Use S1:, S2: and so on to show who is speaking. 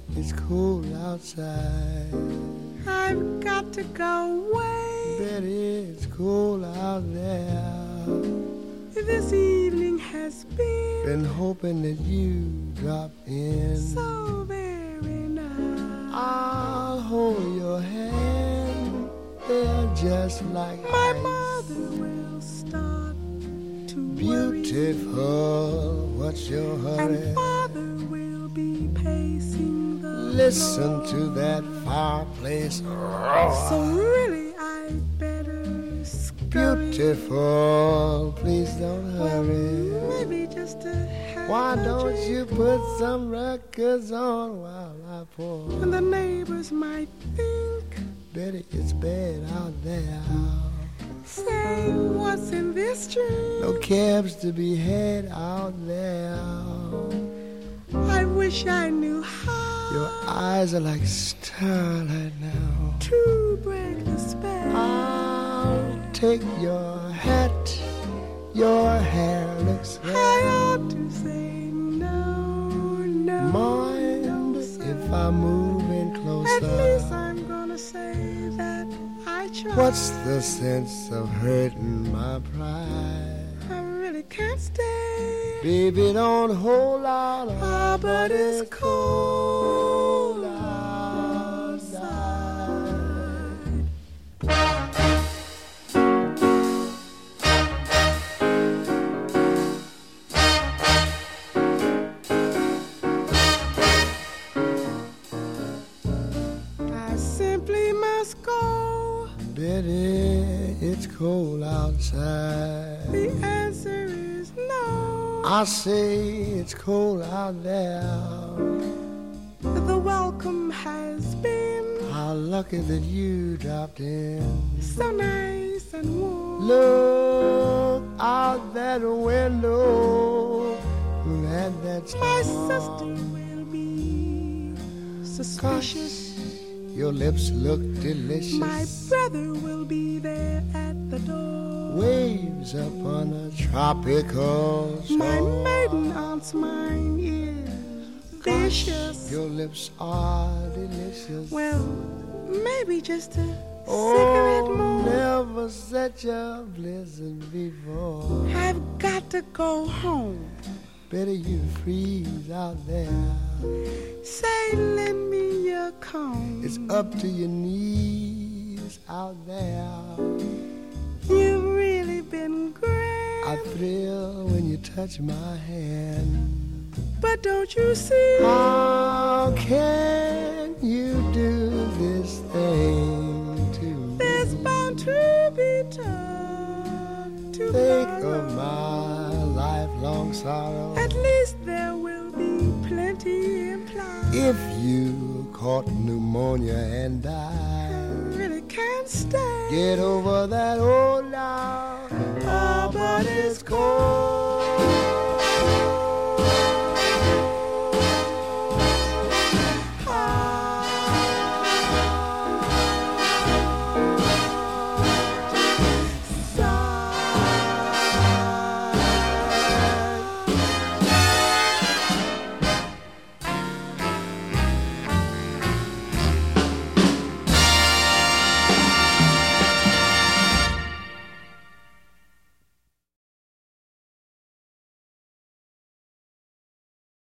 S1: it's cold outside.
S2: I've got to go away.
S1: Betty, it's cold out there.
S2: This evening has
S1: Been hoping that you drop in.
S2: so very nice.
S1: I'll hold your hand. They're just like
S2: My
S1: ice.
S2: mother will start to worry,
S1: Beautiful, what's your hurry?
S2: and father will be pacing the
S1: Listen
S2: floor.
S1: to that fireplace
S2: So
S1: roar.
S2: really I'd better scurry.
S1: Beautiful, please don't hurry.
S2: Maybe just to have
S1: Why
S2: a
S1: don't
S2: drink.
S1: you put some records on while I pour?
S2: And the neighbors might think,
S1: Betty, it's bad out there.
S2: say, what's in this drink?
S1: No cabs to be had out there.
S2: I wish I knew how
S1: Your eyes are like starlight now.
S2: to break the spell.
S1: I'll take your hat. Your hair looks
S2: I
S1: red.
S2: ought to say no, no,
S1: Mind
S2: no, sir.
S1: if I move in
S2: At
S1: closer?
S2: least I'm gonna say that I tried.
S1: What's the sense of hurting my pride?
S2: I really can't stay.
S1: Baby, don't hold out.
S2: Ah, but it's cold
S1: outside.
S2: I simply must go.
S1: Betty, it's cold outside.
S2: The answer is no.
S1: I say it's cold out there.
S2: The welcome has been
S1: How lucky that you dropped in.
S2: so nice and warm.
S1: Look out that window. That's
S2: My sister will be suspicious.
S1: Your lips look delicious.
S2: My brother will be there at the door.
S1: Waves upon a tropical shore.
S2: My maiden aunt's mind is vicious.
S1: Your lips are delicious.
S2: Well, maybe just a cigarette more.
S1: Never such a blizzard before.
S2: I've got to go home.
S1: Better you freeze out there.
S2: Say, lend me your comb.
S1: It's up to your knees out there.
S2: You've really been great.
S1: I thrill when you touch my hand.
S2: But don't you see?
S1: How can you do this thing to me?
S2: There's bound to be time to
S1: Think
S2: borrow.
S1: of my lifelong sorrow.
S2: At least there will be plenty implied.
S1: If you caught pneumonia and
S2: I
S1: died,
S2: really can't stay.
S1: get over that old now.
S2: Oh, but it's cold